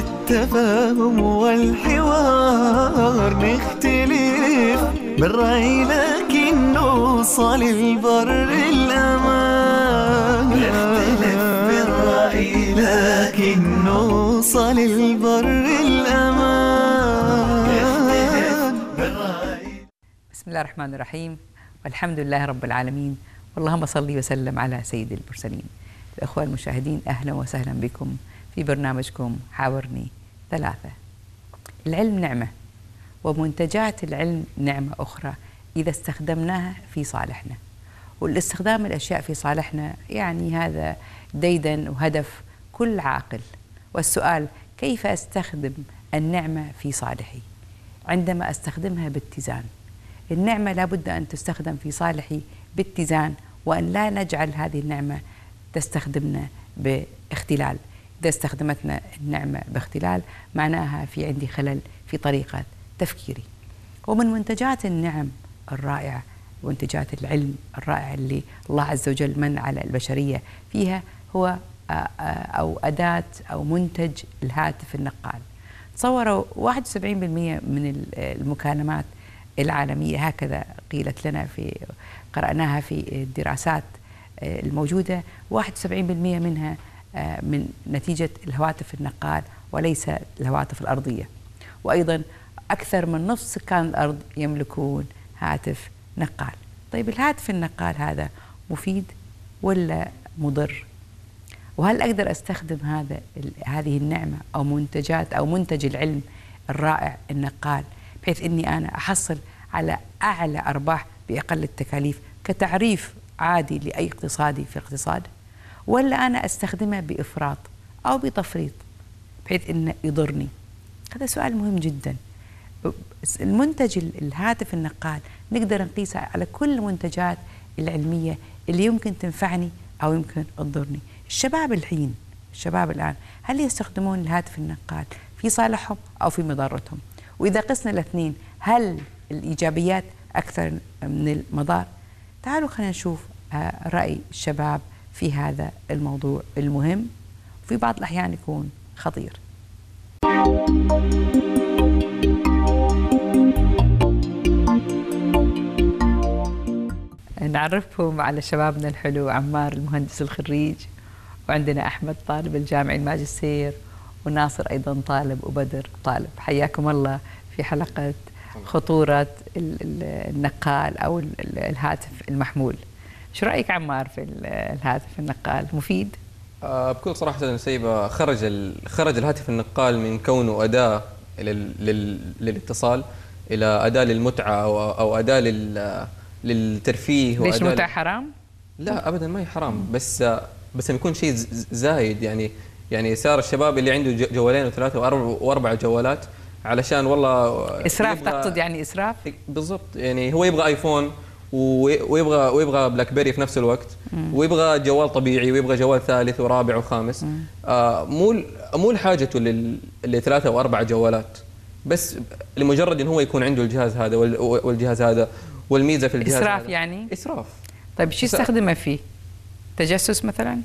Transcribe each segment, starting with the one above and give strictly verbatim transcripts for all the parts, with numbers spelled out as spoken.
بالتفاهم والحوار نختلف بالرأي لكن نوصل البر الأمان. نختلف بالرأي لكن نوصل البر الأمان. نختلف بالرأي. بسم الله الرحمن الرحيم، والحمد لله رب العالمين، واللهم صل وسلم على سيد المرسلين. الأخوة المشاهدين، أهلا وسهلا بكم في برنامجكم حاورني ثلاثة. العلم نعمة، ومنتجات العلم نعمة أخرى إذا استخدمناها في صالحنا. والاستخدام الأشياء في صالحنا يعني هذا ديدن وهدف كل عاقل. والسؤال: كيف أستخدم النعمة في صالحي؟ عندما أستخدمها باتزان. النعمة لابد أن تستخدم في صالحي باتزان، وأن لا نجعل هذه النعمة تستخدمنا باختلال. إذا استخدمتنا النعمة باختلال معناها في عندي خلل في طريقة تفكيري. ومن منتجات النعم الرائعة، منتجات العلم الرائع اللي الله عز وجل من على البشرية فيها، هو أو أداة أو منتج الهاتف النقال. تصوروا واحد وسبعين بالمئة من المكالمات العالمية، هكذا قيلت لنا في قرأناها في الدراسات الموجودة، واحد وسبعين بالمئة منها من نتيجة الهواتف النقال وليس الهواتف الأرضية. وأيضا أكثر من نصف سكان الأرض يملكون هاتف نقال. طيب الهاتف النقال هذا مفيد ولا مضر؟ وهل أقدر أستخدم هذا هذه النعمة أو منتجات أو منتج العلم الرائع النقال بحيث أني أنا أحصل على أعلى أرباح بأقل التكاليف كتعريف عادي لأي اقتصادي في الاقتصاد؟ ولا أنا أستخدمه بإفراط أو بتفريط بحيث أنه يضرني؟ هذا سؤال مهم جدا. المنتج الهاتف النقال نقدر نقيسه على كل المنتجات العلمية اللي يمكن تنفعني أو يمكن تضرني. الشباب الحين الشباب الآن هل يستخدمون الهاتف النقال في صالحهم أو في مضرتهم؟ وإذا قسنا الاثنين هل الإيجابيات أكثر من المضار؟ تعالوا خلينا نشوف رأي الشباب في هذا الموضوع المهم، وفي بعض الأحيان يكون خطير. نعرفهم على شبابنا الحلو: عمار المهندس الخريج، وعندنا أحمد طالب الجامعي الماجستير، وناصر أيضا طالب، وبدر طالب. حياكم الله في حلقة خطورة النقال أو الهاتف المحمول. شو رأيك عمار في الهاتف النقال؟ مفيد؟ آه بكل صراحة سيبة، خرج خرج الهاتف النقال من كونه أداة لل للاتصال إلى أداة للمتعة أو أو أداة لل للترفيه. ليش متعة حرام؟ لا أبدا، ما هي حرام، بس بس لما يكون شيء زايد، يعني يعني صار الشباب اللي عنده جوالين وثلاثة وأربع جوالات علشان والله إسراف. تقصد يعني إسراف؟ بالضبط. يعني هو يبغى آيفون ويبغى ويبغى بلاك بيري في نفس الوقت، مم. ويبغى جوال طبيعي ويبغى جوال ثالث ورابع وخامس. آه مو مو حاجته لثلاثة وأربع جوالات، بس لمجرد إن هو يكون عنده الجهاز هذا والجهاز هذا. والميزة في الجهاز إسراف هذا يعني؟ إسراف. طيب شو يستخدمه فيه؟ تجسس مثلا؟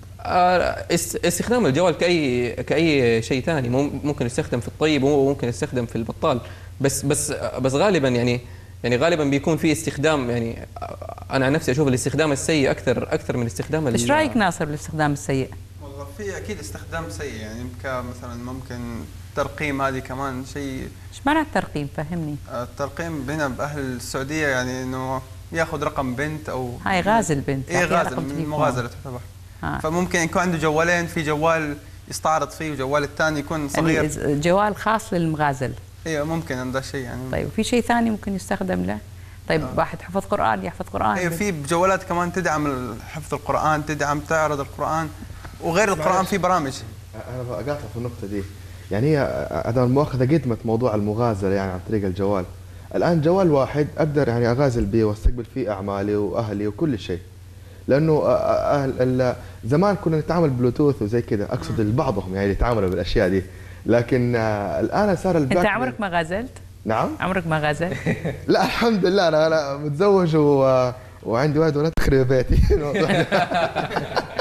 آه استخدام الجوال كأي كأي شيء ثاني، ممكن يستخدم في الطيب وممكن يستخدم في البطال، بس بس بس غالبا يعني يعني غالبا بيكون في استخدام، يعني انا عن نفسي اشوف الاستخدام السيء اكثر اكثر من استخدام. ايش رايك ناصر بالاستخدام السيء؟ والله في اكيد استخدام سيء، يعني مثلا ممكن ترقيم، هذه كمان شيء. ايش معنى الترقيم؟ فهمني. الترقيم هنا باهل السعوديه يعني انه ياخذ رقم بنت او هاي غازل بنت. اي غازل، من مغازله تعتبر. فممكن يكون عنده جوالين، في جوال يستعرض فيه وجوال الثاني يكون صغير، يعني جوال خاص للمغازل. ايوه ممكن هذا الشيء يعني. طيب في شيء ثاني ممكن يستخدم له؟ طيب آه. واحد حفظ قرآن يحفظ قرآن. ايوه في جوالات كمان تدعم حفظ القرآن، تدعم تعرض القرآن، وغير القرآن في برامج. انا بقاطع في النقطة دي، يعني هي انا المؤاخذة قدمت موضوع المغازلة يعني عن طريق الجوال. الان جوال واحد اقدر يعني اغازل به واستقبل فيه اعمالي واهلي وكل شيء. لانه أهل زمان كنا نتعامل بلوتوث وزي كذا، اقصد بعضهم يعني يتعاملوا بالاشياء دي، لكن الان صار الباك. انت عمرك ما غازلت؟ نعم؟ عمرك ما غازلت؟ لا الحمد لله، انا انا متزوج و... وعندي ولد ولا تخرب بيتي.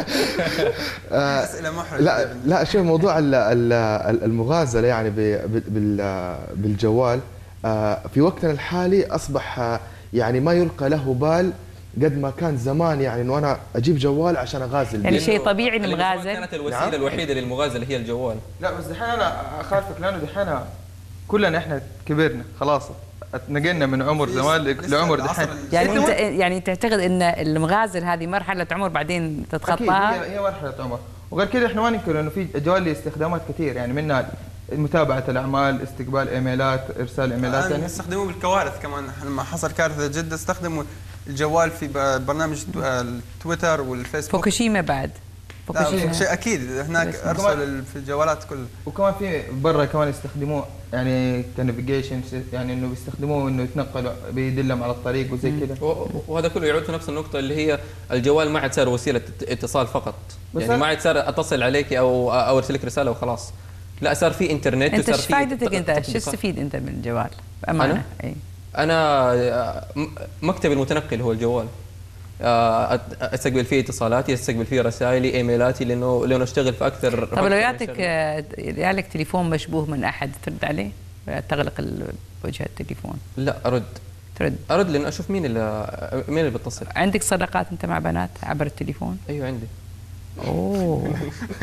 اسئله محرجه. لا لا شوف موضوع ال- ال- المغازله يعني ب- بال- بالجوال آه، في وقتنا الحالي اصبح آه، يعني ما يلقى له بال قد ما كان زمان، يعني انه انا اجيب جوال عشان اغازل يعني بيه. شيء طبيعي لأنه المغازل. كانت الوسيله نعم. الوحيده للمغازله هي الجوال. لا بس دحين انا اخالفك، لانه دحين كلنا احنا كبرنا خلاص، نقلنا من عمر زمان لعمر دحين. يعني انت يعني تعتقد ان المغازل هذه مرحله عمر بعدين أكيد تتخطاها؟ هي هي مرحله عمر. وغير كذا احنا ما ننكر انه في جوال له استخدامات كثير، يعني منها متابعه الاعمال، استقبال ايميلات، ارسال ايميلات. يعني يعني استخدموه بالكوارث كمان، لما حصل كارثه جده استخدموا الجوال في ب- برنامج تو- التويتر والفيسبوك. فوكوشيما بعد لا فوكوشيما شيء اكيد هناك بس ارسلوا ال- في الجوالات كلها. وكمان في برا كمان يستخدموه يعني كنافيجيشن، يعني انه بيستخدموه انه يتنقلوا بيدلهم على الطريق وزي كذا. و- وهذا كله يعود في نفس النقطة اللي هي الجوال ما عاد صار وسيلة ات- اتصال فقط، بس يعني أنا- ما عاد صار اتصل عليك او او ارسل لك رسالة وخلاص، لا صار في انترنت انت وصار ايش في فائدتك ت- انت؟ ايش تطبيقات. تستفيد انت من الجوال؟ بامانه أنا؟ اي انا آه، م- مكتبي المتنقل هو الجوال. آه، أت- استقبل فيه اتصالاتي، استقبل فيه رسائلي، ايميلاتي، لانه لانه اشتغل في اكثر. طب لو يعطيك يعطيك تليفون مشبوه من احد ترد عليه؟ تغلق ال- وجه التليفون لا ارد ترد؟ ارد لان اشوف مين اللي مين اللي بيتصل. عندك صداقات انت مع بنات عبر التليفون؟ ايوه عندي. اوه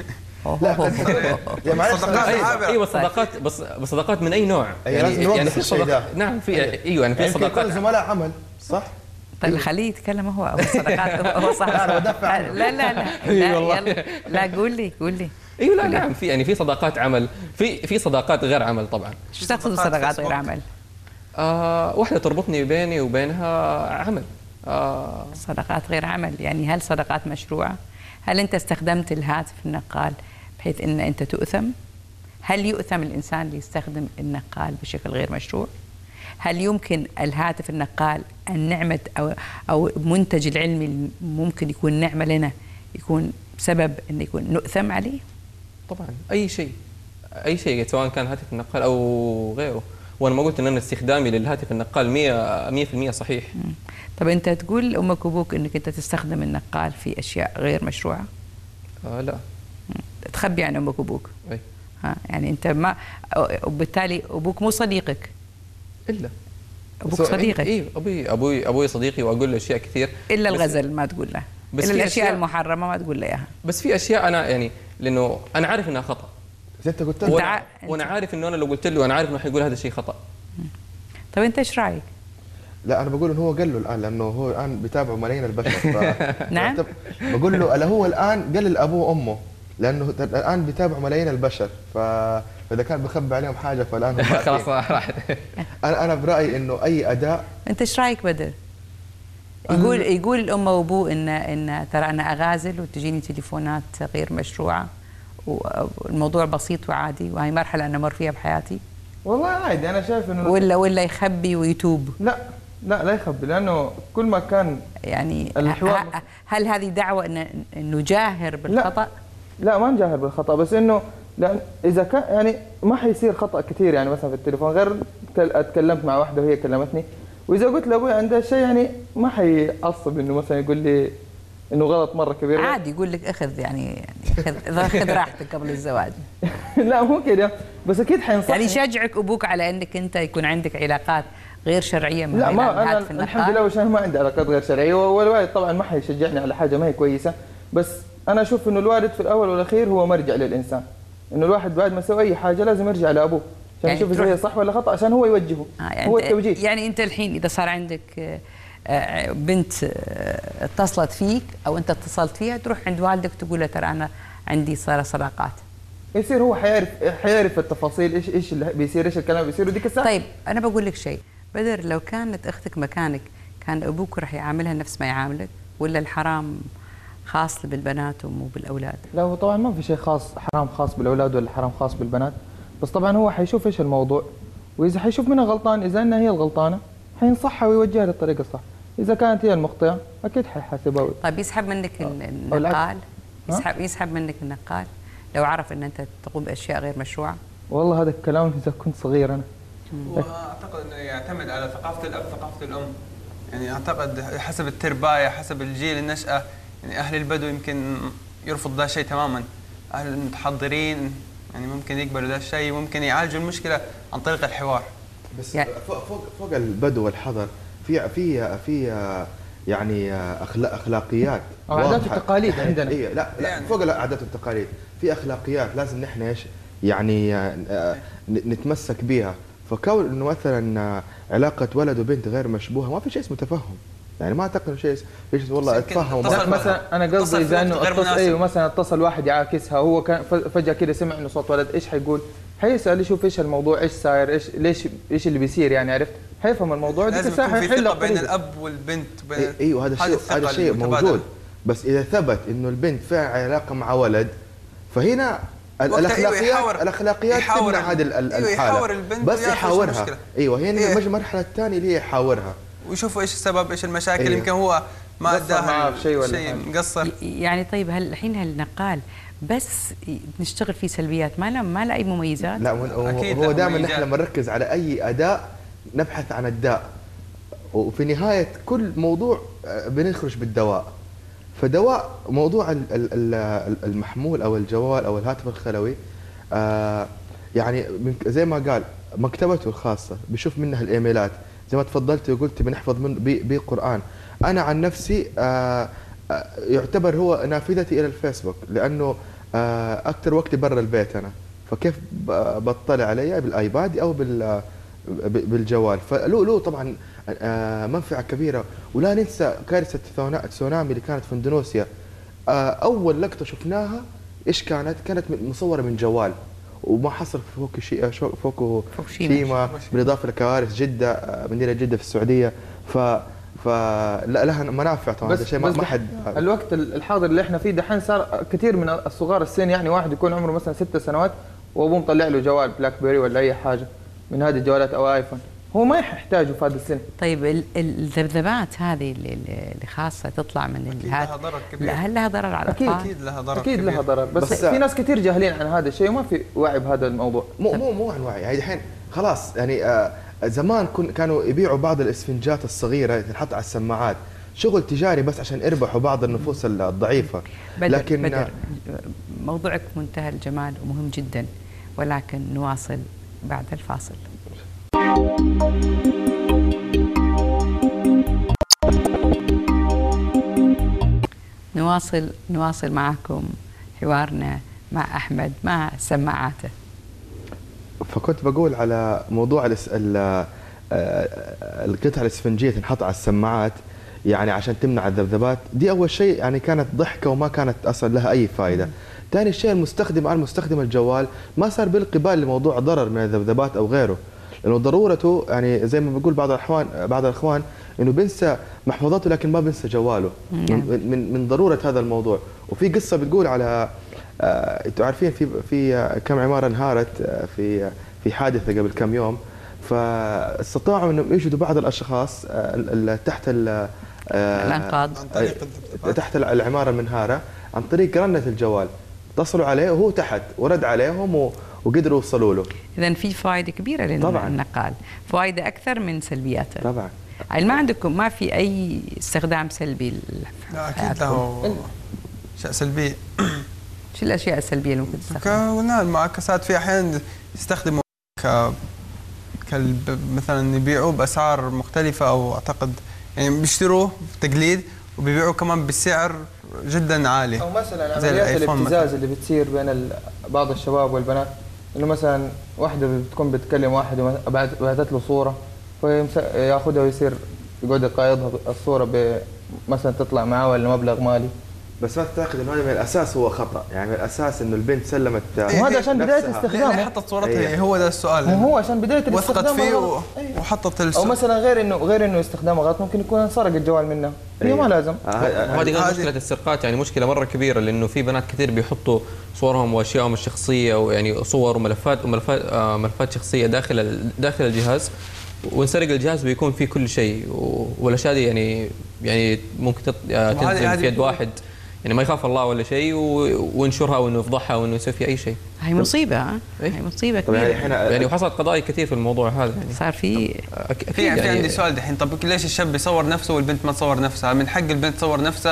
يا معلش صداقات أنا- ايوه عابرة. ايوه صداقات، بس بس صداقات من اي نوع؟ أي لازم نوضح في الشيء صداق- ده. نعم في ايوه يعني في يعني صداقات. كل زملاء عمل صح؟ طيب خليه يتكلم هو او الصداقات هو صح. لا، أنا بدافع عنه. لا لا لا لا يلا لا قول لي قول لي ايوه لا نعم في يعني في صداقات عمل، في في صداقات غير عمل طبعا. شو تقصد صداقات صداقات فيسبوك؟ غير عمل؟ آه واحده تربطني بيني وبينها عمل. آه صداقات غير عمل يعني هل صداقات مشروعة؟ هل أنت استخدمت الهاتف النقال بحيث أن أنت تؤثم؟ هل يؤثم الإنسان اللي يستخدم النقال بشكل غير مشروع؟ هل يمكن الهاتف النقال النعمة أو أو منتج العلمي ممكن يكون نعمة لنا يكون سبب أن يكون نؤثم عليه؟ طبعا اي شيء اي شيء سواء كان هاتف النقال او غيره، وانا ما قلت ان انا استخدامي للهاتف النقال مية بالمية صحيح. مم. طب أنت تقول لأمك وأبوك أنك أنت تستخدم النقال في أشياء غير مشروعة؟ آه لا. مم. تخبي عن أمك وأبوك؟ اي ها يعني أنت ما وبالتالي أبوك مو صديقك، الا أبوك صديقك اي ابوي ابوي ابوي صديقي واقول له اشياء كثير، إلا بس- الغزل ما تقول له، بس إلا في الأشياء أشياء- المحرمة ما تقول له إياها. بس في اشياء انا يعني لانه انا عارف انها خطا، بس انت قلت أنت له ع- وانا, وأنا عارف انه انا لو قلت له انا عارف انه حيقول هذا الشيء خطا. طيب أنت إيش رأيك؟ لا انا بقول انه هو قال له الان لانه هو الان بيتابعه ملايين البشر ف... نعم. بقول له الا هو الان قال لابوه وامه لانه الان بيتابعوا ملايين البشر ف... فاذا كان بخبي عليهم حاجه فالان هم خلاص عارفين. راحت. انا انا برايي انه اي اداء أنت إيش رأيك بدر؟ يقول يقول الأم وأبوه إن إن ترى أنا أغازل وتجيني تليفونات غير مشروعة والموضوع بسيط وعادي وهي مرحلة أنا مر فيها بحياتي، والله عادي، انا شايف انه ولا ولا يخبي ويتوب؟ لا لا لا يخبي، لانه كل ما كان يعني الحوار- ه- هل هذه دعوة إن إن نجاهر بالخطأ؟ لا ما نجاهر بالخطا، بس انه لان اذا كان يعني ما حيصير خطا كثير، يعني مثلا في التليفون غير تكل- اتكلمت مع واحده وهي كلمتني، واذا قلت لابوي عندها شيء يعني ما حيعصب انه مثلا يقول لي انه غلط مره كبير. عادي يقول لك اخذ يعني خذ خذ راحتك قبل الزواج. لا مو كده، بس اكيد حينصح. يعني يشجعك ابوك على انك انت يكون عندك علاقات غير شرعيه مع لا ما انا الهاتف الحمد النقال؟ لله وشان ما عندي علاقات غير شرعيه، والوالد طبعا ما حيشجعني على حاجه ما هي كويسه، بس انا اشوف انه الوالد في الاول والاخير هو مرجع للانسان، انه الواحد بعد ما يسوي اي حاجه لازم يرجع لابوه عشان يعني يشوف اذا تروح- هي صح ولا خطا، عشان هو يوجهه. آه يعني هو أنت- التوجيه. يعني انت الحين اذا صار عندك آه، آه، بنت آه، اتصلت فيك او انت اتصلت فيها تروح عند والدك تقول له ترى انا عندي صار صداقات. يصير هو حيعرف حيعرف التفاصيل، ايش ايش اللي بيصير، ايش الكلام بيصير، وديك الساعه طيب انا بقول لك شيء بدر، لو كانت اختك مكانك كان ابوك راح يعاملها نفس ما يعاملك ولا الحرام خاص بالبنات ومو بالاولاد؟ لا هو طبعا ما في شيء خاص حرام خاص بالاولاد ولا حرام خاص بالبنات، بس طبعا هو حيشوف ايش الموضوع، واذا حيشوف منها غلطان، اذا انها هي الغلطانه حينصحها ويوجهها للطريق الصح، اذا كانت هي المخطئه اكيد حيحاسبها. طيب يسحب منك ال- أو العكس. النقال؟ ها؟ يسحب يسحب منك النقال لو عرف ان انت تقوم باشياء غير مشروعه؟ والله هذا الكلام اذا كنت صغير انا. واعتقد انه يعتمد على ثقافه الاب ثقافه الام، يعني اعتقد حسب التربايه حسب الجيل النشأة، يعني اهل البدو يمكن يرفض ذا الشيء تماما. اهل المتحضرين يعني ممكن يقبلوا ذا الشيء، ممكن يعالجوا المشكله عن طريق الحوار. بس يعني فوق فوق فوق البدو والحضر في في في يعني اخلاق اخلاقيات عادات واضحة. وتقاليد عندنا. إيه لا لا يعني فوق العادات والتقاليد في اخلاقيات لازم نحن ايش يعني آه، نتمسك بها. فكون انه مثلا علاقه ولد وبنت غير مشبوهه ما في شيء اسمه تفهم، يعني ما اعتقد شيء في شيء والله يمكن اتفهم اتصل لا مثلا انا اتصل قصدي في اذا وقت انه غير اتصل مناسب. ايوه مثلا اتصل واحد يعاكسها، هو كان ف- فجاه كده سمع انه صوت ولد، ايش حيقول؟ حيسال يشوف ايش الموضوع، ايش صاير، ايش ليش ايش اللي بيصير، يعني عرفت؟ حيفهم الموضوع ديك لازم الساعه يكون في حيحلها ثقه بين بطريقة. الاب والبنت وبين إيه- ايوه هذا هذه الشيء الثقة هذا الشيء المتبادلة. موجود. بس اذا ثبت انه البنت فيها علاقه مع ولد فهنا ال- وقتها أيوة الاخلاقيات يحاور- الاخلاقيات يحاور تمنع ال- هذه ال- ال- أيوة الحاله يحاور البنت بس ويعرف إيش يحاورها. المشكلة. ايوه هنا إيه. المرحله الثانيه اللي هي يحاورها. ويشوفوا ايش السبب، ايش المشاكل. أيوة. يمكن هو ما قصر معاه اداها بشيء ولا شيء حاجة. مقصر. ي- يعني طيب هل الحين هالنقال بس نشتغل فيه سلبيات، ما له ما له اي مميزات؟ لا هو- أكيد هو له دائما مميزات. نحن لما نركز على اي اداء نبحث عن الداء، وفي نهايه كل موضوع آه، بنخرج بالدواء. فدواء موضوع ال- ال- ال- المحمول او الجوال او الهاتف الخلوي آه، يعني من زي ما قال مكتبته الخاصه بيشوف منها الايميلات، زي ما تفضلت وقلت بنحفظ من بقران. انا عن نفسي آه، آه، يعتبر هو نافذتي الى الفيسبوك، لانه آه، اكثر وقتي برا البيت انا، فكيف ب- بطلع عليه بالايباد او بال ب- بالجوال. فله له طبعا آه، منفعه كبيره. ولا ننسى كارثه الثونا- التسونامي اللي كانت في اندونيسيا. آه، اول لقطه شفناها ايش كانت؟ كانت مصوره من جوال، وما حصل في فوكوشي- شو- فوكو فوكوشيما. شيما، بالاضافه لكوارث جده آه، مدينه جده في السعوديه. ف فلا لها منافع طبعا، هذا شيء ما بس ما حد الوقت الحاضر اللي احنا فيه دحين صار كثير من الصغار السن، يعني واحد يكون عمره مثلا ست سنوات وابوه مطلع له جوال بلاك بيري ولا اي حاجه من هذه الجوالات او ايفون، هو ما يحتاجه في هذا السن. طيب ال- الذبذبات هذه اللي, اللي خاصه تطلع من أكيد الهاتف، لها ضرر كبير. لا هل لها ضرر على أكيد. الاطفال؟ اكيد لها ضرر اكيد كبير. لها ضرر، بس, بس- في ناس كثير جاهلين عن هذا الشيء وما في وعي بهذا الموضوع. مو مو مو عن وعي. يعني الحين خلاص يعني آه زمان كن كانوا يبيعوا بعض الاسفنجات الصغيره تنحط على السماعات، شغل تجاري بس عشان يربحوا بعض النفوس الضعيفه. بدر لكن بدر موضوعك منتهى الجمال ومهم جدا، ولكن نواصل بعد الفاصل. نواصل نواصل معكم حوارنا مع أحمد مع سماعاته. فكنت بقول على موضوع الس... ال... آه، القطع الاسفنجيه تنحط على السماعات يعني عشان تمنع الذبذبات. دي اول شيء يعني كانت ضحكه وما كانت اصلا لها اي فائده. ثاني شيء المستخدم الان مستخدم الجوال ما صار بيلقي بال لموضوع ضرر من الذبذبات او غيره، لانه ضرورته يعني زي ما بقول بعض الاخوان بعض الاخوان انه بينسى محفظته لكن ما بينسى جواله من من, من ضروره هذا الموضوع. وفي قصه بتقول على آه، انتم عارفين في في آه، كم عماره انهارت آه، في آه، في حادثه قبل كم يوم، فاستطاعوا انهم يجدوا بعض الاشخاص آه، ال- ال- تحت ال- آه، الأنقاض. عن طريق الذبذبات. تحت العماره المنهاره عن طريق رنه الجوال. اتصلوا عليه وهو تحت ورد عليهم و- وقدروا يوصلوا له. إذا في فائدة كبيرة طبعاً. للنقال، فائدة أكثر من سلبياته. طبعا يعني ما عندكم ما في أي استخدام سلبي لا اكيد لحياتكم؟ له اشياء سلبيه. شو الأشياء السلبية اللي ممكن تستخدم؟ قلنا المعاكسات في احيان يستخدموا ك كالب مثلا يبيعوه باسعار مختلفه، او اعتقد يعني بيشتروه تقليد وبيبيعوه كمان بسعر جدا عالي. او مثلا زي عمليات الآيفون الابتزاز اللي بتصير بين ال- بعض الشباب والبنات، انه مثلا واحده بتكون بتكلم واحد وبعثت له صوره فياخذها ويصير يقعد يقايضها الصوره ب- مثلا تطلع معاه ولا مبلغ مالي. بس ما تعتقد انه هذا من الاساس هو خطا؟ يعني من الاساس انه البنت سلمت وهذا عشان بدايه نفسها. ليه ليه استخدامه. حطت صورتها؟ أيه. هو ده السؤال. مو هو عشان بدايه وثقت الاستخدام فيه و... غلط. أيوة. وحطت او السؤال. مثلا غير انه غير انه استخدامه غلط ممكن يكون انسرق الجوال منها، هي أيوة. ما لازم. آه، هذه- وهذه كانت هذه- مشكله السرقات، يعني مشكله مره كبيره، لانه في بنات كثير بيحطوا صورهم واشيائهم الشخصيه، ويعني صور وملفات وملفات آه ملفات شخصيه داخل ال- داخل الجهاز، وينسرق الجهاز ويكون فيه كل شيء، و- والاشياء دي يعني يعني ممكن تط- آه، وهذه- تنزل هذه في يد هو- واحد يعني ما يخاف الله ولا شيء، و- وينشرها وانه يفضحها وانه يسوي فيها اي شيء. هي مصيبة ها؟ إيه؟ هي مصيبة طب يعني كبيرة. احنا يعني وحصلت قضايا كثير في الموضوع هذا يعني. صار في أك- اكيد في في يعني عندي سؤال دحين، طب ليش الشاب يصور نفسه والبنت ما تصور نفسها؟ من حق البنت تصور نفسها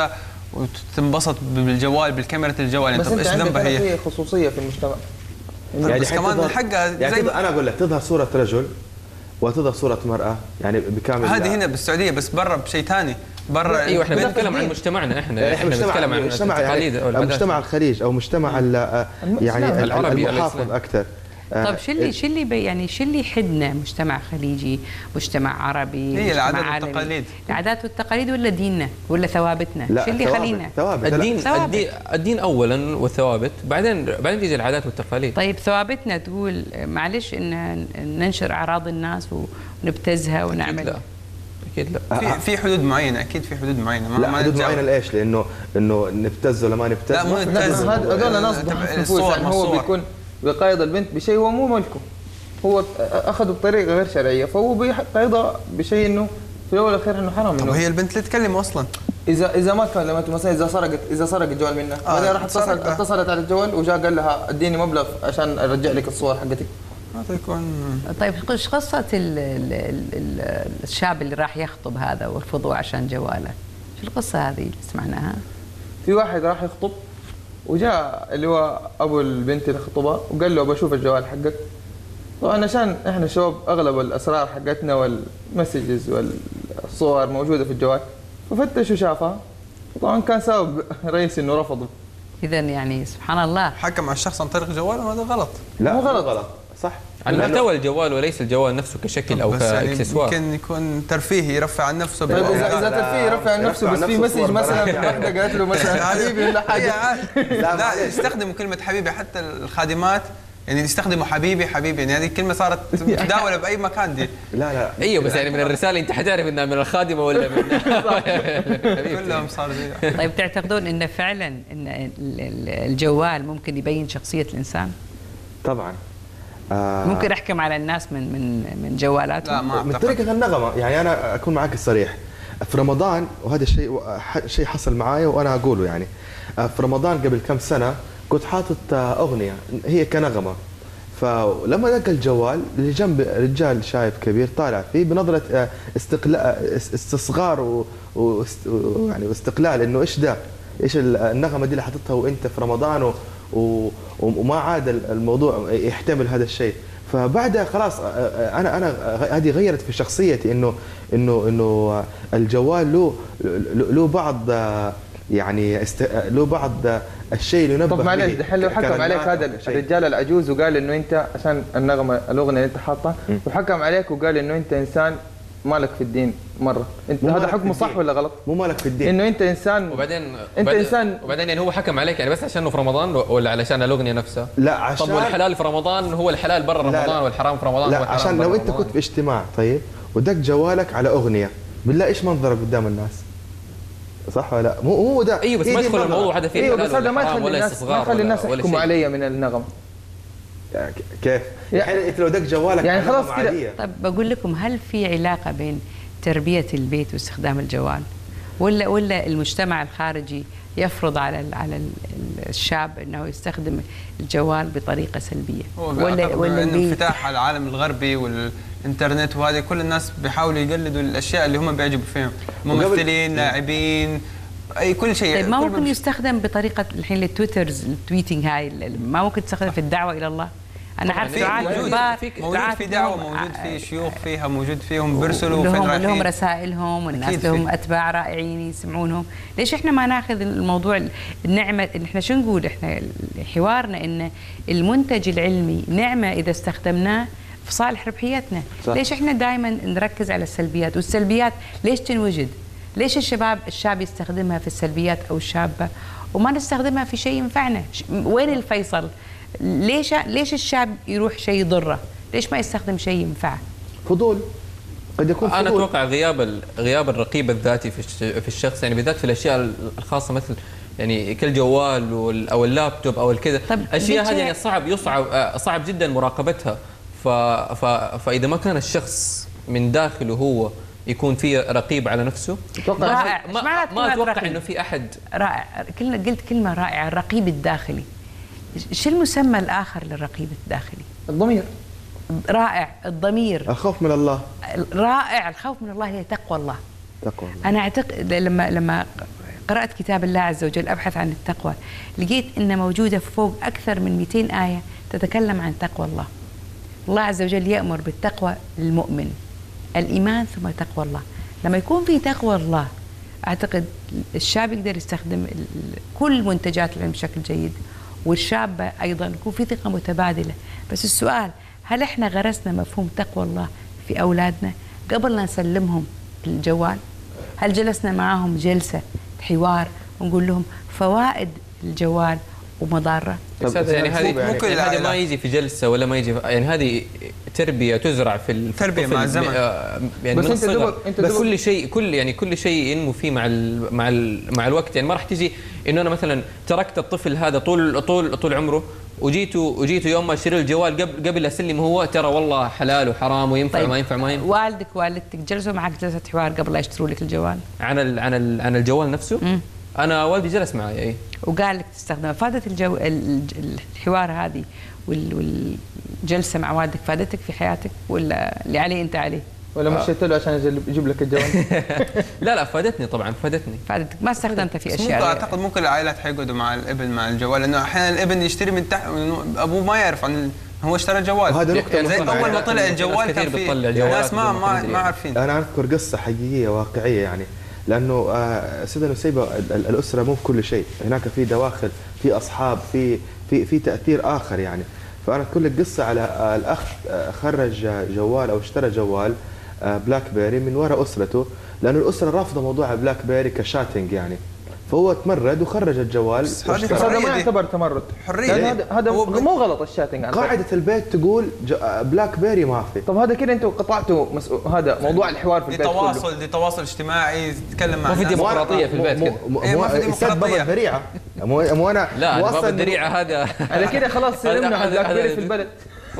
وتنبسط بالجوال بالكاميرا الجوال يعني بس طب انت ايش عندك ذنبها هي؟ هي خصوصية في المجتمع. يعني بس الحين كمان تظهر- حقها يعني زي تظهر- انا اقول لك تظهر صوره رجل وتظهر صوره مراه يعني بكامل. هذه هنا بالسعوديه بس برا بشيء ثاني برا. ايوه احنا بس بنتكلم عن الدين. مجتمعنا احنا يعني احنا مجتمع بنتكلم عن مجتمع التقاليد يعني او العادات. مجتمع الخليج او مجتمع ال- يعني العربي المحافظ الإسلامي. اكثر. طيب شو اللي شو اللي بي- يعني شو اللي يحدنا مجتمع خليجي، مجتمع عربي، هي مجتمع العادات عالمي؟ والتقاليد. العادات والتقاليد ولا ديننا ولا ثوابتنا؟ لا شو اللي ثوابت- يخلينا؟ ثوابت لا. الدين ثوابت. الدين الدين اولا والثوابت بعدين بعدين تيجي العادات والتقاليد. طيب ثوابتنا تقول معلش ان ننشر اعراض الناس ونبتزها اكيد ونعمل لا اكيد لا في في حدود معينه اكيد في حدود معينه ما لا ما حدود نتجاوز. معينه لايش؟ لانه انه نبتز ولا ما نبتز؟ لا، مو ما في نبتز. حدود. هذا- هذول ناس تبع ضعف نفوس، الصور يعني هو مصور. بيكون بيقايض البنت بشيء هو مو ملكه، هو اخذه بطريقه غير شرعيه، فهو بيقايضها بشيء انه في الاول والاخير انه حرام طب انه هي البنت اللي تتكلم اصلا اذا اذا ما كلمته مثلا، اذا سرقت اذا سرق الجوال منها آه، بعدين راح اتصلت سرق، آه. اتصلت على الجوال وجاء قال لها اديني مبلغ عشان ارجع لك الصور حقتك. هذا يكون طيب ايش قصه ال ال ال الشاب اللي راح يخطب هذا ورفضوه عشان جواله؟ شو القصه هذه اللي سمعناها؟ في واحد راح يخطب وجاء اللي هو ابو البنت اللي خطبها وقال له بشوف الجوال حقك. طبعا عشان احنا شباب اغلب الاسرار حقتنا والمسجز والصور موجوده في الجوال، ففتش وشافها. طبعا كان سبب رئيسي انه رفضه. اذا يعني سبحان الله. حكم على الشخص عن طريق جواله وهذا غلط. لا مو غلط. غلط صح. على لأنه- محتوى الجوال وليس الجوال نفسه كشكل او بس يعني كاكسسوار. ممكن يكون ترفيهي يرفع عن نفسه طيب بالجوال. اذا اذا لا، ترفيه يرفع عن نفسه يرفع بس عن في نفسه مسج صور مثلا براءة. واحده قالت له مثلا حبيبي ولا هي حاجه. عادي. لا، لا معلش. يستخدموا كلمة حبيبي حتى الخادمات يعني يستخدموا حبيبي حبيبي يعني هذه الكلمة صارت متداولة بأي مكان دي لا لا ايوه بس يعني من الرساله انت حتعرف انها من الخادمه ولا من كلهم صار زي طيب تعتقدون ان فعلا ان ال- ال- الجوال ممكن يبين شخصيه الانسان؟ طبعا. آه ممكن احكم على الناس من من من جوالاتهم؟ لا ما من أعتقد. طريقة النغمة. يعني أنا أكون معك الصريح، في رمضان وهذا الشيء ح- شيء حصل معايا وأنا أقوله يعني آه، في رمضان قبل كم سنة كنت حاطط آه، أغنية هي كنغمة، فلما دق الجوال اللي جنب رجال شايب كبير طالع فيه بنظرة آه، استقلال استصغار و- واست- ويعني واستقلال إنه إيش ده؟ إيش ال- النغمة دي اللي حطيتها وأنت في رمضان و و- وما عاد الموضوع يحتمل هذا الشيء. فبعدها خلاص انا انا هذه غيرت في شخصيتي انه انه انه الجوال له له بعض يعني است... له بعض الشيء اللي ينبه طب معلش به دحين لو حكم كلمات عليك هذا أو شيء. الرجال العجوز وقال انه انت عشان النغمه الاغنيه اللي انت حاطها وحكم عليك وقال انه انت انسان مالك في الدين مره، انت مو هذا مالك حكمه في صح الدين. ولا غلط؟ مو مالك في الدين. انه انت انسان وبعدين انت وبعدين- انسان وبعدين يعني هو حكم عليك يعني بس عشانه في رمضان ولا علشان الاغنيه نفسها؟ لا عشان طب والحلال في رمضان هو الحلال برا لا، لا. رمضان والحرام في رمضان هو لا الحرام عشان برا لو انت رمضان. كنت في اجتماع طيب ودق جوالك على اغنيه بالله ايش منظرك قدام الناس؟ صح ولا لا؟ مو هو ده. ايوه بس هي ما دي يدخل المنظرة. الموضوع هذا فيه ايوه حلال بس هذا ولا ما حرام يخلي ولا الناس استصغار ما يخلي ولا- الناس ولا يحكموا شيء. علي من النغمه. يعني كيف؟ يعني- الحين انت لو دق جوالك يعني على خلاص نغمة كده. عادية. طيب بقول لكم هل في علاقه بين تربيه البيت واستخدام الجوال؟ ولا ولا المجتمع الخارجي يفرض على ال- على ال- الشاب انه يستخدم الجوال بطريقه سلبيه؟ هو ولا ولا ولا انه البيت؟ انفتاح على العالم الغربي والانترنت وهذه كل الناس بيحاولوا يقلدوا الاشياء اللي هم بيعجبوا فيهم ممثلين لاعبين اي كل شيء. طيب ما كل ممكن بيمشي. يستخدم بطريقه الحين التويترز التويتنج هاي ما ممكن تستخدم في الدعوه الى الله؟ انا طبعاً عارف في- دعاة موجود- كبار في- موجود دعاة في دعوه لهم- موجود في شيوخ فيها موجود فيهم بيرسلوا لهم فين لهم رايحين. رسائلهم والناس أكيد لهم في. اتباع رائعين يسمعونهم، ليش احنا ما ناخذ الموضوع النعمه؟ إن احنا شو نقول احنا حوارنا ان المنتج العلمي نعمه اذا استخدمناه في صالح ربحيتنا، صح. ليش احنا دائما نركز على السلبيات؟ والسلبيات ليش تنوجد؟ ليش الشباب الشاب يستخدمها في السلبيات او الشابه وما نستخدمها في شيء ينفعنا؟ ش- وين الفيصل؟ ليش ليش الشاب يروح شيء يضره؟ ليش ما يستخدم شيء ينفعه؟ فضول. قد يكون فضول. انا اتوقع غياب ال- غياب الرقيب الذاتي في الش- في الشخص يعني بالذات في الاشياء الخاصه مثل يعني كالجوال وال- او اللابتوب او الكذا طب اشياء ليش- هذه يعني صعب يصعب آه، صعب جدا مراقبتها. ف ف فاذا ما كان الشخص من داخله هو يكون في رقيب على نفسه اتوقع رائع. إيش ما, معنات ما كلمة اتوقع رقيب؟ انه في احد رائع، كلمة قلت كلمة رائعة، الرقيب الداخلي. شو المسمى الآخر للرقيب الداخلي؟ الضمير. رائع، الضمير. الخوف من الله. رائع، الخوف من الله هي تقوى الله. تقوى الله. أنا أعتقد لما لما قرأت كتاب الله عز وجل أبحث عن التقوى، لقيت أن موجودة فوق أكثر من مئتين آية تتكلم عن تقوى الله. الله عز وجل يأمر بالتقوى للمؤمن، الإيمان ثم تقوى الله. لما يكون في تقوى الله أعتقد الشاب يقدر يستخدم كل منتجات العلم بشكل جيد، والشابة أيضا يكون في ثقة متبادلة. بس السؤال، هل إحنا غرسنا مفهوم تقوى الله في أولادنا قبل لا نسلمهم الجوال؟ هل جلسنا معهم جلسة حوار ونقول لهم فوائد الجوال ومضاره؟ أستاذ يعني هذه يعني ممكن هذه ما يجي في جلسه ولا ما يجي في يعني هذه تربيه تزرع في الطفل تربيه مع الزمن. يعني بس من انت الصغر. انت بس كل شيء كل يعني كل شيء ينمو فيه مع ال مع ال مع الوقت. يعني ما راح تجي انه انا مثلا تركت الطفل هذا طول طول طول عمره وجيتوا وجيتوا يوم ما اشتري الجوال قبل قبل اسلم هو ترى والله حلال وحرام وينفع طيب ما ينفع ما ينفع. والدك والدتك جلسوا معك جلسه حوار قبل لا يشتروا لك الجوال عن ال عن ال عن الجوال نفسه؟ مم. انا والدي جلس معي اي وقال لك تستخدمه، فادت الجو الحوار هذه والجلسه مع والدك فادتك في حياتك ولا اللي عليه انت عليه؟ ولا مشيت له عشان يجيب لك الجوال؟ لا لا فادتني طبعا فادتني. فادتك ما استخدمتها في بس اشياء. ممكن اعتقد ممكن العائلات حيقعدوا مع الابن مع الجوال، لانه احيانا الابن يشتري من تحت ابوه ما يعرف عن هو اشترى جوال. وهذا نقطة يعني زي مهمة. اول ما طلع الجوال كان في ناس ما ما ما عارفين. انا اذكر قصة حقيقية واقعية يعني، لانه آه سيدنا نسيبة الاسرة مو كل شيء، هناك في دواخل، في اصحاب، في في في تاثير اخر يعني. فانا اذكر لك قصة على آه الاخ آه خرج جوال او اشترى جوال آه بلاك بيري من وراء اسرته، لانه الاسرة رافضة موضوع بلاك بيري كشاتنج يعني، فهو تمرد وخرج الجوال. بس هذا ما يعتبر تمرد، حريه. هذا هذا مو غلط الشاتنج. قاعدة البيت تقول بلاك بيري ما في. طب هذا كده انتم قطعتوا مسؤول هذا موضوع الحوار في دي البيت كله. تواصل دي تواصل اجتماعي تتكلم مع ما في الناس. ديمقراطية في البيت كده. إيه ما في سبب ديمقراطية. الذريعة مو مو انا لا وصل باب الذريعة هذا على كده خلاص سلمنا على هذا- بلاك بيري هذا- في البلد.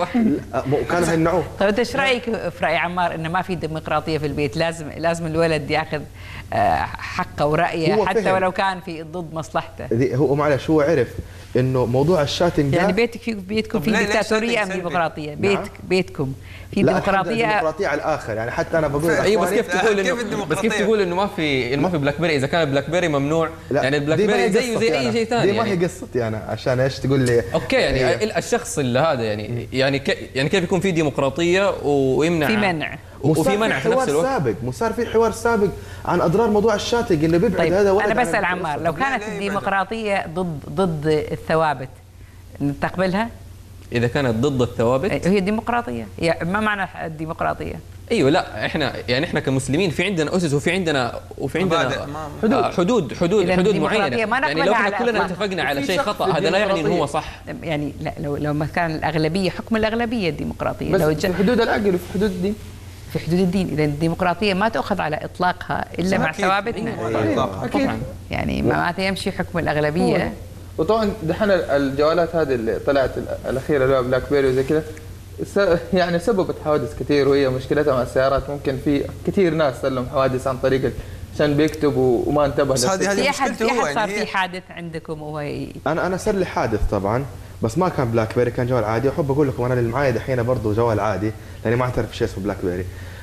كانوا يمنعوه. طيب انت ايش رايك في راي عمار انه ما في ديمقراطيه في البيت، لازم لازم الولد ياخذ آه، حقه ورأيه هو حتى فهم. ولو كان في ضد مصلحته؟ دي- هو معلش هو عرف انه موضوع الشاتنج ده يعني بيتك في بيتكم طب في ليه- ليش ديكتاتوريه ام سلبي؟ ديمقراطيه؟ بيتك بيتكم في لا الحمد لله ديمقراطيه؟ ديمقراطية على الاخر يعني، حتى انا بقول اي بس كيف- كيف تقول كيف انه بس الديمقراطية؟ كيف تقول انه ما في انه ما في بلاك بيري اذا كان البلاك بيري ممنوع؟ لا، يعني البلاك دي ما هي بيري زيه قصتي زي اي أنا. شيء ثاني. دي ما يعني. هي قصتي انا عشان ايش تقول لي. اوكي يعني هي- الشخص اللي هذا يعني يعني ك يعني كيف يكون في ديمقراطيه ويمنع في منع وفي منع في حوار نفس الوقت. سابق، مو صار في حوار سابق عن اضرار موضوع الشاتنج انه بيبعد طيب هذا ولد انا عن بسال عمار، لو ليه- كانت ليه الديمقراطيه ضد ضد الثوابت نستقبلها؟ اذا كانت ضد الثوابت هي ديمقراطيه، يعني ما معنى الديمقراطيه؟ ايوه لا احنا يعني احنا كمسلمين في عندنا اسس وفي عندنا وفي عندنا مبادئ، ما- حدود حدود حدود, إذا حدود الديمقراطية معينه. ما يعني نقبلها لو احنا على كلنا إطلاق. اتفقنا على في شيء شخص خطا في هذا لا يعني انه الديمقراطية. هو صح. يعني لا لو لو ما كان الاغلبيه حكم الاغلبيه الديمقراطيه، بس لو في حدود العقل وفي حدود الدين. في حدود الدين، اذا الديمقراطيه ما تؤخذ على اطلاقها الا مع أكيد. ثوابتنا. أيوة. أكيد. طبعا يعني معناته يمشي حكم الاغلبيه. وطبعا دحين الجوالات هذه اللي طلعت الاخيره اللي هو بلاك بيري وزي كذا س- يعني سببت حوادث كثير، وهي مشكلتها مع السيارات. ممكن في كثير ناس سلم حوادث عن طريق ال- عشان بيكتبوا وما انتبه بس هذه- للسكة. في احد مشكلته في هو احد صار يعني هي- في حادث عندكم وهو ي- انا انا صار لي حادث طبعا، بس ما كان بلاك بيري، كان جوال عادي. واحب اقول لكم انا اللي معايا دحين برضه جوال عادي لاني ما اعترف شيء اسمه بلاك بيري.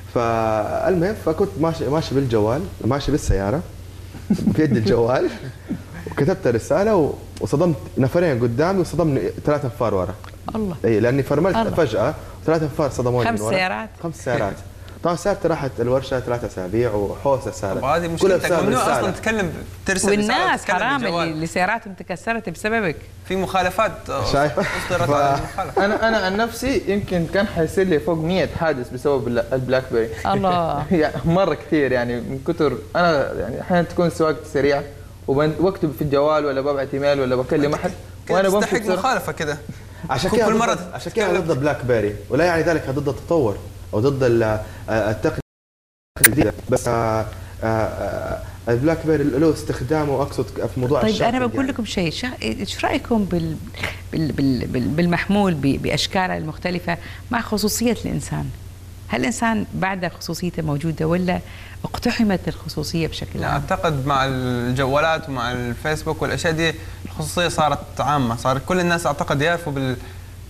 فالمهم فكنت ماشي ماشي بالجوال ماشي بالسياره بيد الجوال وكتبت رساله و- وصدمت نفرين قدامي وصدمني ثلاث انفار ورا. الله. اي لاني فرملت الله. فجاه وثلاث انفار صدموني خمس من ورا. سيارات؟ خمس سيارات. طبعا سيارتي راحت الورشه ثلاث اسابيع وحوسه صارت. طب هذه كلها مشكلتك، بسبب ممنوع رسالة. اصلا تتكلم ترسل رسالة والناس وتتكلم حرام بالجوال. اللي اللي سياراتهم تكسرت بسببك. في مخالفات شايف؟ اصدرت ف- على المخالفة. انا انا عن نفسي يمكن كان حيصير لي فوق مية حادث بسبب ال- البلاك بيري. الله. يعني مره كثير يعني من كثر. انا يعني احيانا تكون سواقتي سريعه وبكتب في الجوال ولا ببعث ايميل ولا بكلم احد كده وانا بمشي تستحق بسرعه. مخالفة كده. عشان كل كذا مرة ضد عشان كذا ضد بلاك بيري، ولا يعني ذلك ضد التطور او ضد ال- آه، التقنيه الجديده، بس آه، آه، آه، البلاك بيري له استخدامه اقصد في موضوع طيب الشاتنج انا بقول يعني. لكم شيء، شا- ايش رايكم بال بال بال بال بالمحمول ب- باشكاله المختلفه مع خصوصيه الانسان؟ هل الانسان بعد خصوصيته موجوده ولا اقتحمت الخصوصيه بشكل لا عام؟ اعتقد مع الجوالات ومع الفيسبوك والاشياء دي الخصوصيه صارت عامه، صار كل الناس اعتقد يعرفوا بال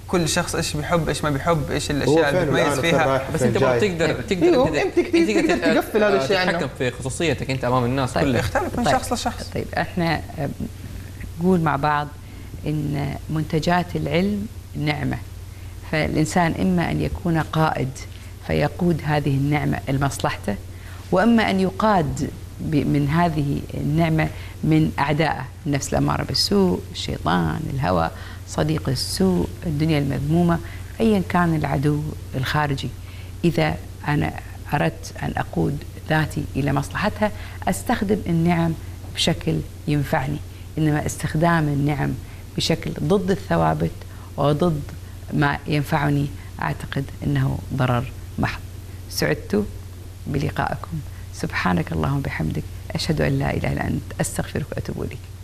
كل شخص ايش بيحب ايش ما بيحب، ايش هو الاشياء اللي فعلاً بتميز الآن فيها. رايح بس فين انت برضه جاي. تقدر تقدر أيوه، انت أنت كتير تقدر تقفل هذا الشيء عنه. تتحكم في خصوصيتك انت امام الناس طيب. كلها. يختلف من طيب. شخص لشخص. طيب احنا نقول مع بعض ان منتجات العلم نعمه، فالانسان اما ان يكون قائد فيقود هذه النعمه لمصلحته، واما ان يقاد من هذه النعمه من اعدائه، النفس الاماره بالسوء، الشيطان، الهوى، صديق السوء، الدنيا المذمومه، ايا كان العدو الخارجي. اذا انا اردت ان اقود ذاتي الى مصلحتها استخدم النعم بشكل ينفعني، انما استخدام النعم بشكل ضد الثوابت وضد ما ينفعني اعتقد انه ضرر محض. سعدت بلقائكم، سبحانك اللهم وبحمدك، اشهد ان لا اله الا انت، استغفرك واتوب اليك.